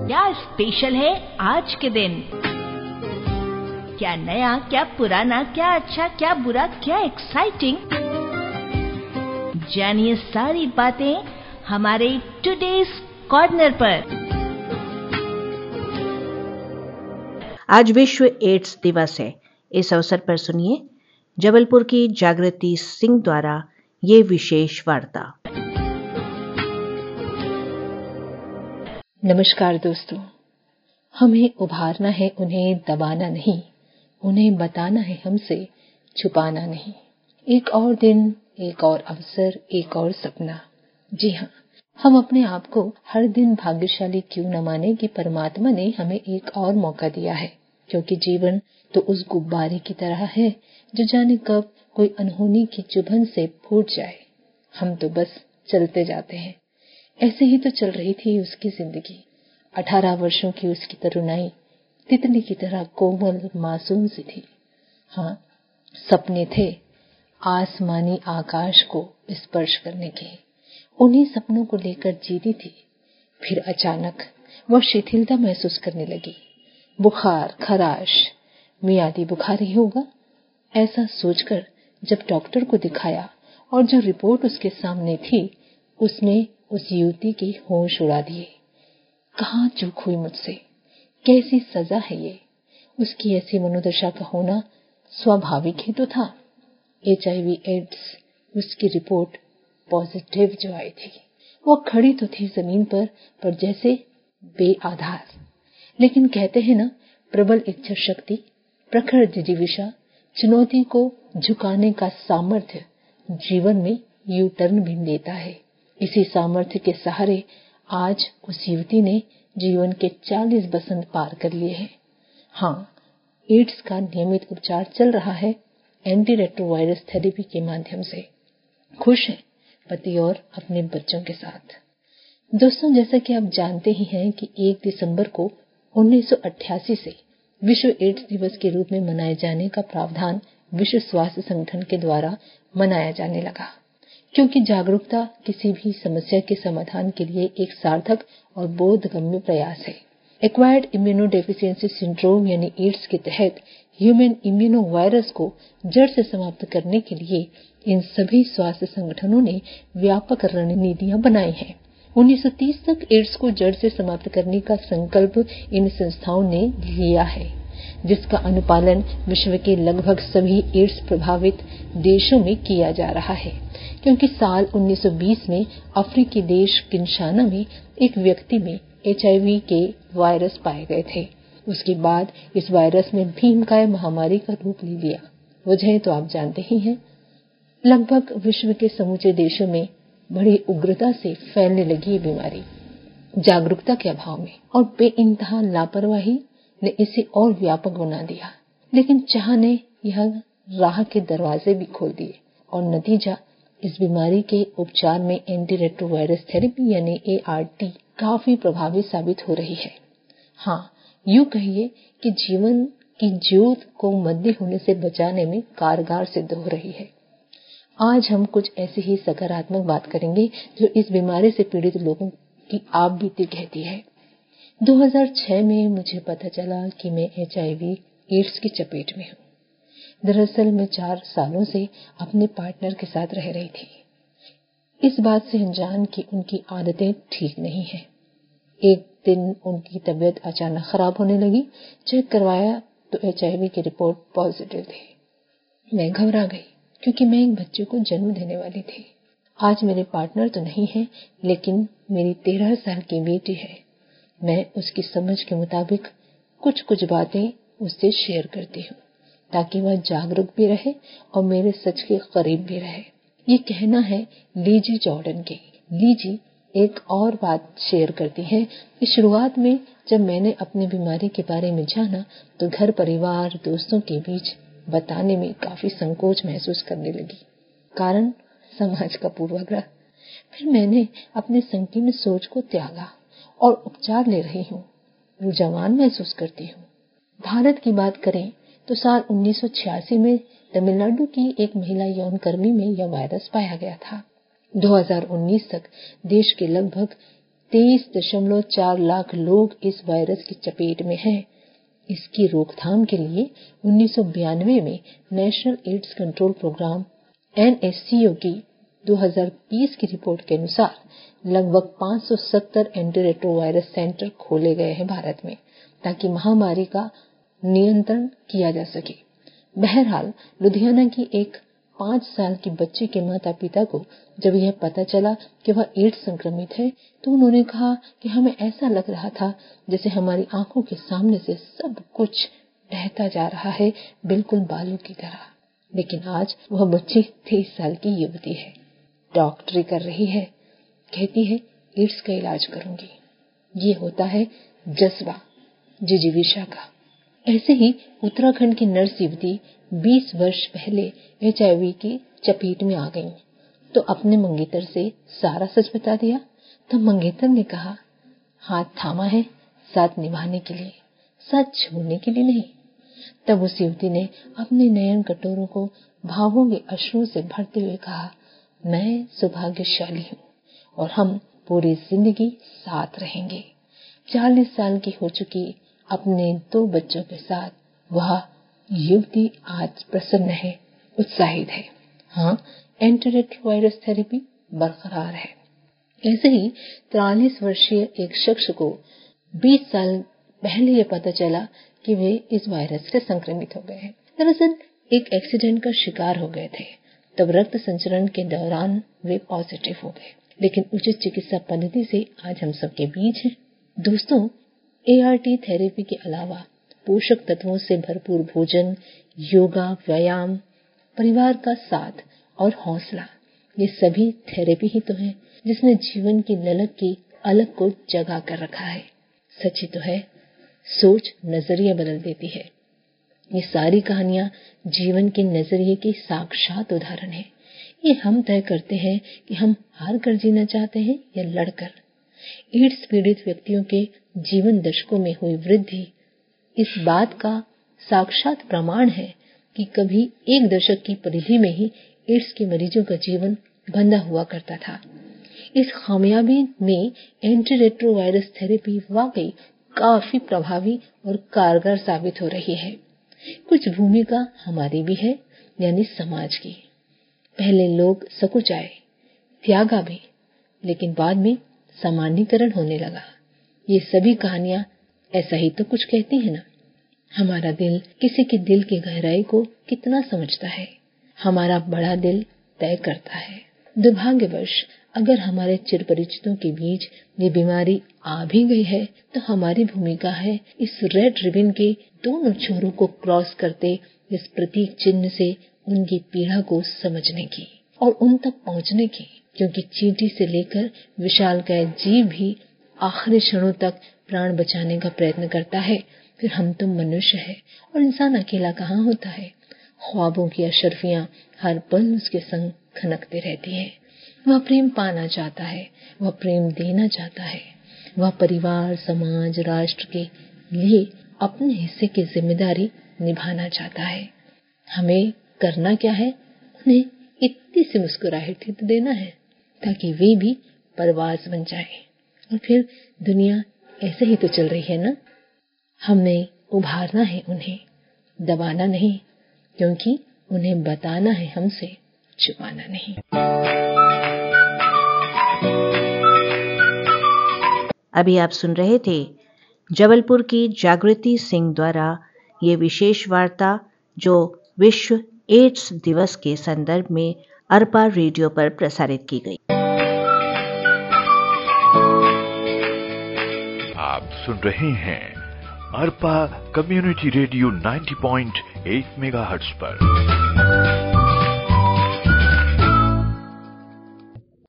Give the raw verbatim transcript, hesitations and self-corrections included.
क्या स्पेशल है आज के दिन? क्या नया, क्या पुराना, क्या अच्छा, क्या बुरा, क्या एक्साइटिंग? जानिए सारी बातें हमारे टुडेज कॉर्नर पर। आज विश्व एड्स दिवस है। इस अवसर पर सुनिए जबलपुर की जागृति सिंह द्वारा ये विशेष वार्ता। नमस्कार दोस्तों, हमें उभारना है, उन्हें दबाना नहीं, उन्हें बताना है, हमसे छुपाना नहीं। एक और दिन, एक और अवसर, एक और सपना। जी हाँ, हम अपने आप को हर दिन भाग्यशाली क्यों न माने कि परमात्मा ने हमें एक और मौका दिया है, क्योंकि जीवन तो उस गुब्बारे की तरह है जो जाने कब कोई अनहोनी की चुभन से फूट जाए। हम तो बस चलते जाते हैं। ऐसे ही तो चल रही थी उसकी जिंदगी। अठारह वर्षों की उसकी तरुणाई तितली की तरह कोमल मासूम सी थी। हाँ, सपने थे आसमानी आकाश को स्पर्श करने के। उन्हीं सपनों को लेकर जीती थी। फिर अचानक वह शिथिलता महसूस करने लगी। बुखार, खराश, मियादी बुखार ही होगा, ऐसा सोचकर जब डॉक्टर को दिखाया और जो रिपोर्ट उसके सामने थी, उसने उस युवती के होश उड़ा दिए। कहाँ चूक हुई मुझसे? कैसी सजा है ये? उसकी ऐसी मनोदशा का होना स्वाभाविक ही तो था। एचआईवी एड्स, उसकी रिपोर्ट पॉजिटिव जो आई थी। वो खड़ी तो थी जमीन पर, पर जैसे बेआधार। लेकिन कहते हैं ना, प्रबल इच्छा शक्ति, प्रखर जिजीविषा, चुनौती को झुकाने का सामर्थ्य जीवन में यू टर्न भी देता है। इसी सामर्थ्य के सहारे आज उस युवती ने जीवन के चालीस बसंत पार कर लिए हैं। हाँ, एड्स का नियमित उपचार चल रहा है एंटी रेट्रोवायरस थेरेपी के माध्यम से। खुश हैं पति और अपने बच्चों के साथ। दोस्तों, जैसा कि आप जानते ही हैं कि एक दिसंबर को उन्नीस सौ अट्ठासी से विश्व एड्स दिवस के रूप में मनाए जाने का प्रावधान विश्व स्वास्थ्य संगठन के द्वारा मनाया जाने लगा, क्योंकि जागरूकता किसी भी समस्या के समाधान के लिए एक सार्थक और बोधगम्य प्रयास है। एक्वायर्ड इम्यूनोडेफिशिएंसी सिंड्रोम यानी एड्स के तहत ह्यूमन इम्यूनो वायरस को जड़ से समाप्त करने के लिए इन सभी स्वास्थ्य संगठनों ने व्यापक रणनीतियां बनाई हैं। उन्नीस सौ तीस तक एड्स को जड़ से समाप्त करने का संकल्प इन संस्थाओं ने लिया है, जिसका अनुपालन विश्व के लगभग सभी एड्स प्रभावित देशों में किया जा रहा है। क्योंकि साल उन्नीस सौ बीस में अफ्रीकी देश किंशाना में एक व्यक्ति में एचआईवी के वायरस पाए गए थे। उसके बाद इस वायरस ने भीमकाय महामारी का रूप ले लिया। वजह तो आप जानते ही हैं। लगभग विश्व के समूचे देशों में बड़ी उग्रता से फैलने लगी ये बीमारी। जागरूकता के अभाव में और बेइंतहा लापरवाही ने इसे और व्यापक बना दिया। लेकिन चाह ने यह राह के दरवाजे भी खोल दिए और नतीजा, इस बीमारी के उपचार में एंटी रेट्रोवायरस थेरेपी यानी एआरटी काफी प्रभावी साबित हो रही है। हाँ, यूं कहिए कि जीवन की ज्योत को मद्दे होने से बचाने में कारगर सिद्ध हो रही है। आज हम कुछ ऐसी ही सकारात्मक बात करेंगे जो इस बीमारी से पीड़ित लोगों की आप बीती कहती है। दो हज़ार छह में मुझे पता चला कि मैं एचआईवी एड्स की चपेट में हूँ। दरअसल मैं चार सालों से अपने पार्टनर के साथ रह रही थी, इस बात से अनजान कि उनकी आदतें ठीक नहीं हैं। एक दिन उनकी तबीयत अचानक खराब होने लगी। चेक करवाया तो एचआईवी की रिपोर्ट पॉजिटिव थी। मैं घबरा गई, क्योंकि मैं एक बच्चे को जन्म देने वाली थी। आज मेरे पार्टनर तो नहीं है, लेकिन मेरी तेरह साल की बेटी है। मैं उसकी समझ के मुताबिक कुछ कुछ बातें उससे शेयर करती हूँ, ताकि वह जागरूक भी रहे और मेरे सच के करीब भी रहे। ये कहना है लीजी जॉर्डन के। लीजी एक और बात शेयर करती है कि शुरुआत में जब मैंने अपनी बीमारी के बारे में जाना तो घर परिवार दोस्तों के बीच बताने में काफी संकोच महसूस करने लगी। कारण समाज का पूर्वाग्रह। फिर मैंने अपने संकीर्ण सोच को त्यागा और उपचार ले रही हूँ। ऊर्जावान महसूस करती हूँ। भारत की बात करें तो साल उन्नीस सौ छियासी में तमिलनाडु की एक महिला यौन कर्मी में यह वायरस पाया गया था। दो हज़ार उन्नीस तक देश के लगभग तेईस दशमलव चार लाख लोग इस वायरस की चपेट में हैं। इसकी रोकथाम के लिए उन्नीस सौ बयानवे में national AIDS control programme N S C O की दो हज़ार बीस की रिपोर्ट के अनुसार लगभग पाँच सौ सत्तर एंटीरेट्रोवायरस सेंटर खोले गए हैं भारत में, ताकि महामारी का नियंत्रण किया जा सके। बहरहाल लुधियाना की एक पाँच साल की बच्ची के माता पिता को जब यह पता चला कि वह एड्स संक्रमित है, तो उन्होंने कहा कि हमें ऐसा लग रहा था जैसे हमारी आंखों के सामने से सब कुछ बहता जा रहा है, बिल्कुल बालू की तरह। लेकिन आज वह बच्ची तेईस साल की युवती है, डॉक्टरी कर रही है, कहती है एड्स का इलाज करूंगी। ये होता है जज्बा जिजीविषा का। ऐसे ही उत्तराखंड की नर्स युवती बीस वर्ष पहले एच आई वी की चपेट में आ गई, तो अपने मंगेतर से सारा सच बता दिया। तब मंगेतर ने कहा, हाथ थामा है साथ निभाने के लिए, साथ छोड़ने के लिए नहीं। तब उस युवती ने अपने नयन कटोरों को भावों के अश्रुओं से भरते हुए कहा, मैं सौभाग्यशाली हूँ और हम पूरी जिंदगी साथ रहेंगे। चालीस साल की हो चुकी अपने दो बच्चों के साथ वह युवती आज प्रसन्न है, उत्साहित है। हाँ, एंटीरेट्रोवायरस थेरेपी बरकरार है। ऐसे ही तिरालीस वर्षीय एक शख्स को बीस साल पहले ये पता चला कि वे इस वायरस से संक्रमित हो गए हैं। दरअसल एक एक्सीडेंट का शिकार हो गए थे, तब रक्त संचरण के दौरान वे पॉजिटिव हो गए, लेकिन उचित चिकित्सा पद्धति से आज हम सबके बीच हैं। दोस्तों, ए आर टी थेरेपी के अलावा पोषक तत्वों से भरपूर भोजन, योगा, व्यायाम, परिवार का साथ और हौसला, ये सभी थेरेपी ही तो है जिसने जीवन की ललक की अलग को जगा कर रखा है। सच ही तो है, सोच नजरिया बदल देती है। ये सारी कहानियां जीवन के नजरिए की साक्षात उदाहरण है। ये हम तय करते हैं कि हम हार कर जीना चाहते हैं या लड़कर। एड्स पीड़ित व्यक्तियों के जीवन दशकों में हुई वृद्धि इस बात का साक्षात प्रमाण है कि कभी एक दशक की परिधि में ही एड्स के मरीजों का जीवन बंधा हुआ करता था। इस खामियाबी में एंटीरेट्रोवायरस थेरेपी वाकई काफी प्रभावी और कारगर साबित हो रही है। कुछ भूमिका हमारी भी है, यानी समाज की। पहले लोग सकुचाए, त्यागा भी, लेकिन बाद में सामान्यीकरण होने लगा। ये सभी कहानियां ऐसा ही तो कुछ कहती है ना। हमारा दिल किसी के दिल की गहराई को कितना समझता है, हमारा बड़ा दिल तय करता है। दुर्भाग्यवश अगर हमारे चिरपरिचितों के बीच ये बीमारी आ भी गई है, तो हमारी भूमिका है इस रेड रिबन के दोनों छोरों को क्रॉस करते इस प्रतीक चिन्ह से उनकी पीड़ा को समझने की और उन तक पहुंचने की, क्योंकि चींटी से लेकर विशालकाय जीव भी आखिरी क्षणों तक प्राण बचाने का प्रयत्न करता है। फिर हम तो मनुष्य है और इंसान अकेला कहाँ होता है। ख्वाबों की अशरफियां हर पल उसके संग खनकते रहती हैं। वह प्रेम पाना चाहता है, वह प्रेम देना चाहता है, वह परिवार, समाज, राष्ट्र के लिए अपने हिस्से की जिम्मेदारी निभाना चाहता है। हमें करना क्या है? उन्हें इतनी सी मुस्कुराहट तो देना है ताकि वे भी परवाज़ बन जाएं। और फिर दुनिया ऐसे ही तो चल रही है ना। हमने उभारना है उन्हें, दबाना नहीं, क्योंकि उन्हें बताना है हमसे, छुपाना नहीं। अभी आप सुन रहे थे जबलपुर की जागृति सिंह द्वारा ये विशेष वार्ता, जो विश्व एड्स दिवस के संदर्भ में अरपा रेडियो पर प्रसारित की गई। आप सुन रहे हैं अरपा कम्युनिटी रेडियो नब्बे पॉइंट आठ मेगाहर्ट्ज पर।